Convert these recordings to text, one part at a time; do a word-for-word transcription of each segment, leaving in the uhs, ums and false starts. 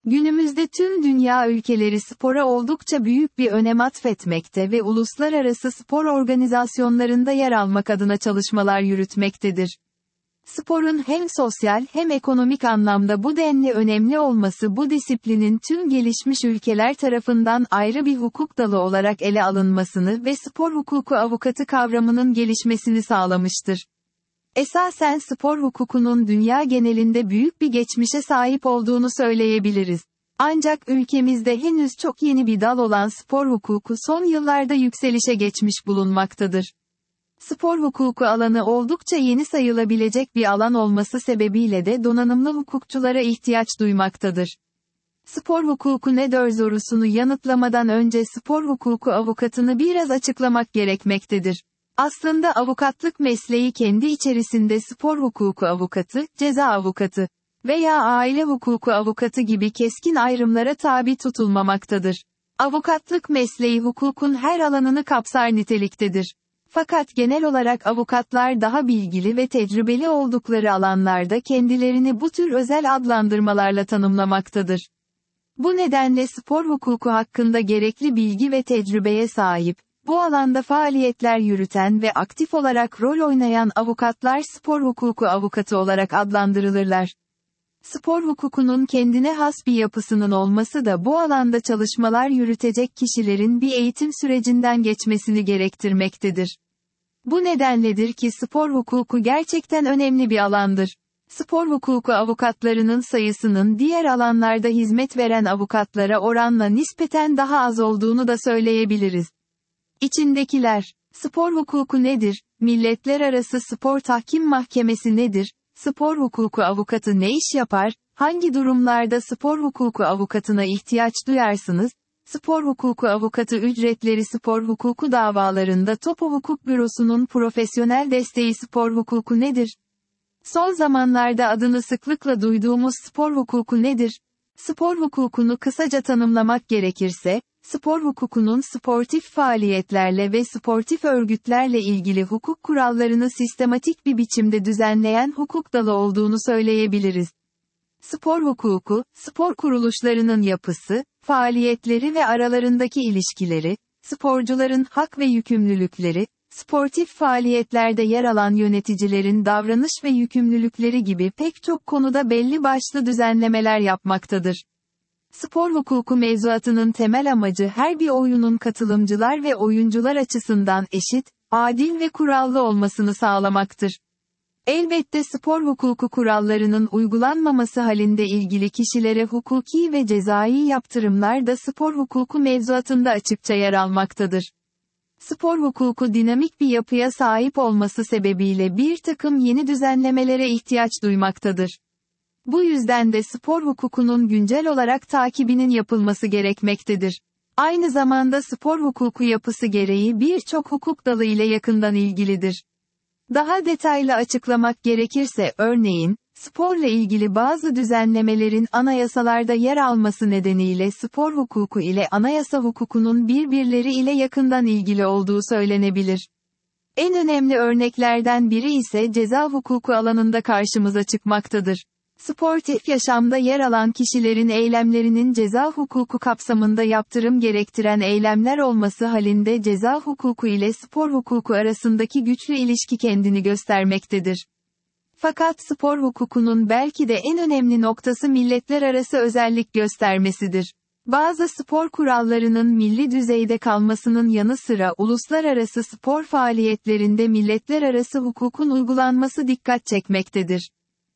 Günümüzde tüm dünya ülkeleri spora oldukça büyük bir önem atfetmekte ve uluslararası spor organizasyonlarında yer almak adına çalışmalar yürütmektedir. Sporun hem sosyal hem ekonomik anlamda bu denli önemli olması bu disiplinin tüm gelişmiş ülkeler tarafından ayrı bir hukuk dalı olarak ele alınmasını ve spor hukuku avukatı kavramının gelişmesini sağlamıştır. Esasen spor hukukunun dünya genelinde büyük bir geçmişe sahip olduğunu söyleyebiliriz. Ancak ülkemizde henüz çok yeni bir dal olan spor hukuku son yıllarda yükselişe geçmiş bulunmaktadır. Spor hukuku alanı oldukça yeni sayılabilecek bir alan olması sebebiyle de donanımlı hukukçulara ihtiyaç duymaktadır. Spor hukuku nedir sorusunu yanıtlamadan önce spor hukuku avukatını biraz açıklamak gerekmektedir. Aslında avukatlık mesleği kendi içerisinde spor hukuku avukatı, ceza avukatı veya aile hukuku avukatı gibi keskin ayrımlara tabi tutulmamaktadır. Avukatlık mesleği hukukun her alanını kapsar niteliktedir. Fakat genel olarak avukatlar daha bilgili ve tecrübeli oldukları alanlarda kendilerini bu tür özel adlandırmalarla tanımlamaktadır. Bu nedenle spor hukuku hakkında gerekli bilgi ve tecrübeye sahip, bu alanda faaliyetler yürüten ve aktif olarak rol oynayan avukatlar spor hukuku avukatı olarak adlandırılırlar. Spor hukukunun kendine has bir yapısının olması da bu alanda çalışmalar yürütecek kişilerin bir eğitim sürecinden geçmesini gerektirmektedir. Bu nedenledir ki spor hukuku gerçekten önemli bir alandır. Spor hukuku avukatlarının sayısının diğer alanlarda hizmet veren avukatlara oranla nispeten daha az olduğunu da söyleyebiliriz. İçindekiler. Spor hukuku nedir? Milletler Arası Spor Tahkim Mahkemesi nedir? Spor hukuku avukatı ne iş yapar? Hangi durumlarda spor hukuku avukatına ihtiyaç duyarsınız? Spor hukuku avukatı ücretleri spor hukuku davalarında Topo Hukuk Bürosu'nun profesyonel desteği spor hukuku nedir? Son zamanlarda adını sıklıkla duyduğumuz spor hukuku nedir? Spor hukukunu kısaca tanımlamak gerekirse, spor hukukunun sportif faaliyetlerle ve sportif örgütlerle ilgili hukuk kurallarını sistematik bir biçimde düzenleyen hukuk dalı olduğunu söyleyebiliriz. Spor hukuku, spor kuruluşlarının yapısı, faaliyetleri ve aralarındaki ilişkileri, sporcuların hak ve yükümlülükleri, sportif faaliyetlerde yer alan yöneticilerin davranış ve yükümlülükleri gibi pek çok konuda belli başlı düzenlemeler yapmaktadır. Spor hukuku mevzuatının temel amacı her bir oyunun katılımcılar ve oyuncular açısından eşit, adil ve kurallı olmasını sağlamaktır. Elbette spor hukuku kurallarının uygulanmaması halinde ilgili kişilere hukuki ve cezai yaptırımlar da spor hukuku mevzuatında açıkça yer almaktadır. Spor hukuku dinamik bir yapıya sahip olması sebebiyle bir takım yeni düzenlemelere ihtiyaç duymaktadır. Bu yüzden de spor hukukunun güncel olarak takibinin yapılması gerekmektedir. Aynı zamanda spor hukuku yapısı gereği birçok hukuk dalı ile yakından ilgilidir. Daha detaylı açıklamak gerekirse örneğin, sporla ilgili bazı düzenlemelerin anayasalarda yer alması nedeniyle spor hukuku ile anayasa hukukunun birbirleri ile yakından ilgili olduğu söylenebilir. En önemli örneklerden biri ise ceza hukuku alanında karşımıza çıkmaktadır. Sportif yaşamda yer alan kişilerin eylemlerinin ceza hukuku kapsamında yaptırım gerektiren eylemler olması halinde ceza hukuku ile spor hukuku arasındaki güçlü ilişki kendini göstermektedir. Fakat spor hukukunun belki de en önemli noktası milletler arası özellik göstermesidir. Bazı spor kurallarının milli düzeyde kalmasının yanı sıra uluslararası spor faaliyetlerinde milletler arası hukukun uygulanması dikkat çekmektedir.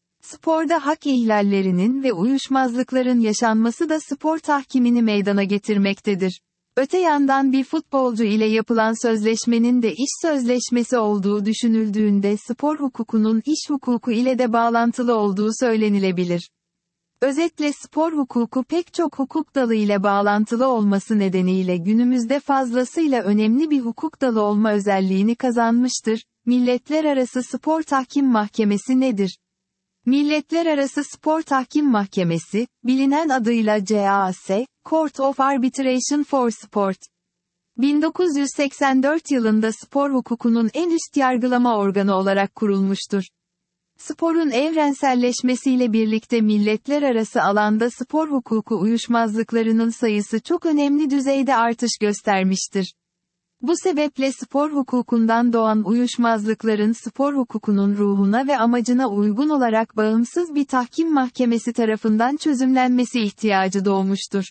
Sporda hak ihlallerinin ve uyuşmazlıkların yaşanması da spor tahkimini meydana getirmektedir. Öte yandan bir futbolcu ile yapılan sözleşmenin de iş sözleşmesi olduğu düşünüldüğünde spor hukukunun iş hukuku ile de bağlantılı olduğu söylenilebilir. Özetle spor hukuku pek çok hukuk dalı ile bağlantılı olması nedeniyle günümüzde fazlasıyla önemli bir hukuk dalı olma özelliğini kazanmıştır. Milletler Arası Spor Tahkim Mahkemesi nedir? Milletler Arası Spor Tahkim Mahkemesi, bilinen adıyla C A S, Court of Arbitration for Sport. bin dokuz yüz seksen dört yılında spor hukukunun en üst yargılama organı olarak kurulmuştur. Sporun evrenselleşmesiyle birlikte milletler arası alanda spor hukuku uyuşmazlıklarının sayısı çok önemli düzeyde artış göstermiştir. Bu sebeple spor hukukundan doğan uyuşmazlıkların spor hukukunun ruhuna ve amacına uygun olarak bağımsız bir tahkim mahkemesi tarafından çözümlenmesi ihtiyacı doğmuştur.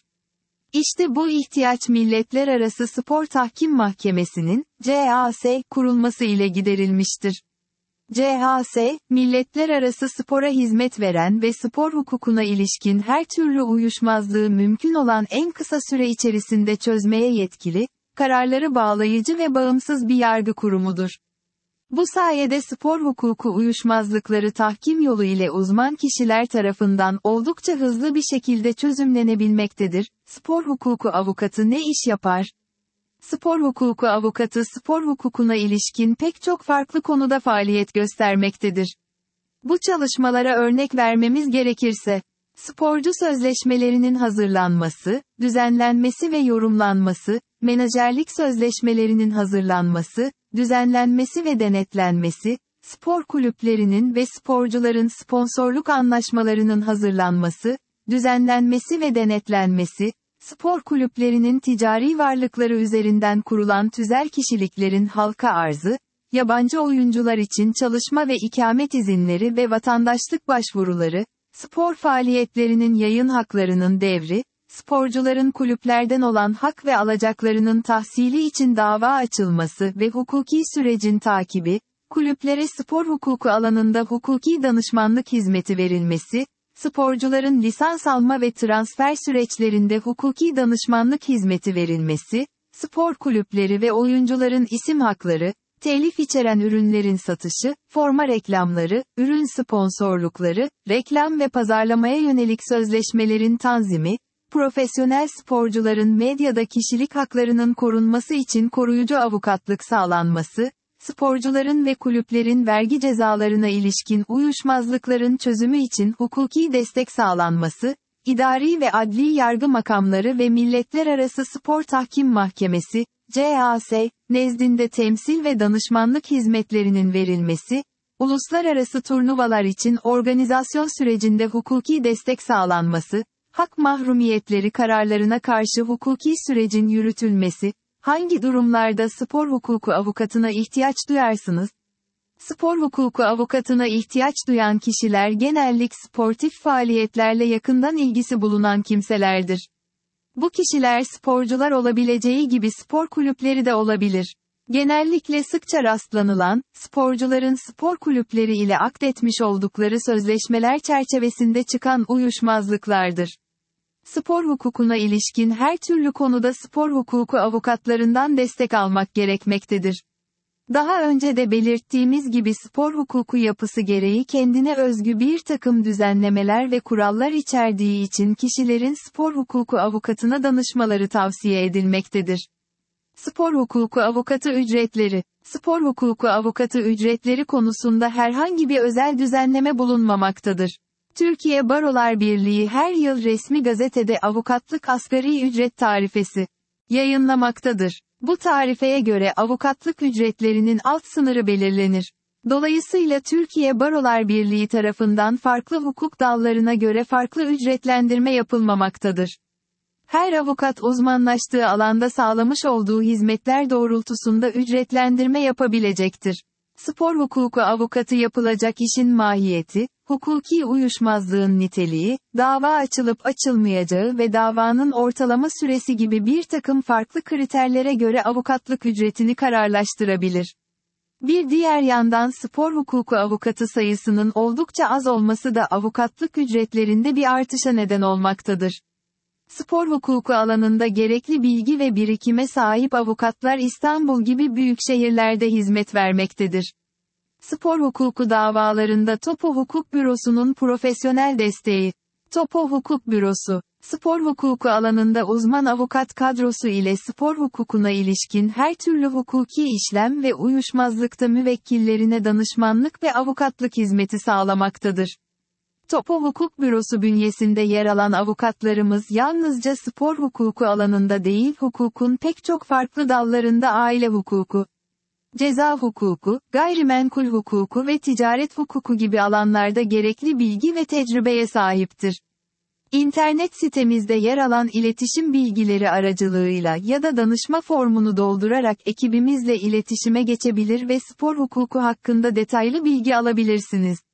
İşte bu ihtiyaç Milletler Arası Spor Tahkim Mahkemesi'nin, C A S, kurulması ile giderilmiştir. C A S, milletler arası spora hizmet veren ve spor hukukuna ilişkin her türlü uyuşmazlığı mümkün olan en kısa süre içerisinde çözmeye yetkili, kararları bağlayıcı ve bağımsız bir yargı kurumudur. Bu sayede spor hukuku uyuşmazlıkları tahkim yolu ile uzman kişiler tarafından oldukça hızlı bir şekilde çözümlenebilmektedir. Spor hukuku avukatı ne iş yapar? Spor hukuku avukatı spor hukukuna ilişkin pek çok farklı konuda faaliyet göstermektedir. Bu çalışmalara örnek vermemiz gerekirse, sporcu sözleşmelerinin hazırlanması, düzenlenmesi ve yorumlanması, menajerlik sözleşmelerinin hazırlanması, düzenlenmesi ve denetlenmesi, spor kulüplerinin ve sporcuların sponsorluk anlaşmalarının hazırlanması, düzenlenmesi ve denetlenmesi, spor kulüplerinin ticari varlıkları üzerinden kurulan tüzel kişiliklerin halka arzı, yabancı oyuncular için çalışma ve ikamet izinleri ve vatandaşlık başvuruları, spor faaliyetlerinin yayın haklarının devri, sporcuların kulüplerden olan hak ve alacaklarının tahsili için dava açılması ve hukuki sürecin takibi, kulüplere spor hukuku alanında hukuki danışmanlık hizmeti verilmesi, sporcuların lisans alma ve transfer süreçlerinde hukuki danışmanlık hizmeti verilmesi, spor kulüpleri ve oyuncuların isim hakları, telif içeren ürünlerin satışı, forma reklamları, ürün sponsorlukları, reklam ve pazarlamaya yönelik sözleşmelerin tanzimi, profesyonel sporcuların medyada kişilik haklarının korunması için koruyucu avukatlık sağlanması, sporcuların ve kulüplerin vergi cezalarına ilişkin uyuşmazlıkların çözümü için hukuki destek sağlanması, idari ve adli yargı makamları ve Milletler Arası Spor Tahkim Mahkemesi, C A S, nezdinde temsil ve danışmanlık hizmetlerinin verilmesi, uluslararası turnuvalar için organizasyon sürecinde hukuki destek sağlanması, hak mahrumiyetleri kararlarına karşı hukuki sürecin yürütülmesi, hangi durumlarda spor hukuku avukatına ihtiyaç duyarsınız? Spor hukuku avukatına ihtiyaç duyan kişiler genellik sportif faaliyetlerle yakından ilgisi bulunan kimselerdir. Bu kişiler sporcular olabileceği gibi spor kulüpleri de olabilir. Genellikle sıkça rastlanılan, sporcuların spor kulüpleri ile akdetmiş oldukları sözleşmeler çerçevesinde çıkan uyuşmazlıklardır. Spor hukukuna ilişkin her türlü konuda spor hukuku avukatlarından destek almak gerekmektedir. Daha önce de belirttiğimiz gibi spor hukuku yapısı gereği kendine özgü bir takım düzenlemeler ve kurallar içerdiği için kişilerin spor hukuku avukatına danışmaları tavsiye edilmektedir. Spor hukuku avukatı ücretleri. Spor hukuku avukatı ücretleri konusunda herhangi bir özel düzenleme bulunmamaktadır. Türkiye Barolar Birliği her yıl resmi gazetede avukatlık asgari ücret tarifesi yayınlamaktadır. Bu tarifeye göre avukatlık ücretlerinin alt sınırı belirlenir. Dolayısıyla Türkiye Barolar Birliği tarafından farklı hukuk dallarına göre farklı ücretlendirme yapılmamaktadır. Her avukat uzmanlaştığı alanda sağlamış olduğu hizmetler doğrultusunda ücretlendirme yapabilecektir. Spor hukuku avukatı yapılacak işin mahiyeti, hukuki uyuşmazlığın niteliği, dava açılıp açılmayacağı ve davanın ortalama süresi gibi bir takım farklı kriterlere göre avukatlık ücretini kararlaştırabilir. Bir diğer yandan spor hukuku avukatı sayısının oldukça az olması da avukatlık ücretlerinde bir artışa neden olmaktadır. Spor hukuku alanında gerekli bilgi ve birikime sahip avukatlar İstanbul gibi büyük şehirlerde hizmet vermektedir. Spor hukuku davalarında Topo Hukuk Bürosu'nun profesyonel desteği. Topo Hukuk Bürosu, spor hukuku alanında uzman avukat kadrosu ile spor hukukuna ilişkin her türlü hukuki işlem ve uyuşmazlıkta müvekkillerine danışmanlık ve avukatlık hizmeti sağlamaktadır. Topo Hukuk Bürosu bünyesinde yer alan avukatlarımız yalnızca spor hukuku alanında değil hukukun pek çok farklı dallarında aile hukuku, ceza hukuku, gayrimenkul hukuku ve ticaret hukuku gibi alanlarda gerekli bilgi ve tecrübeye sahiptir. İnternet sitemizde yer alan iletişim bilgileri aracılığıyla ya da danışma formunu doldurarak ekibimizle iletişime geçebilir ve spor hukuku hakkında detaylı bilgi alabilirsiniz.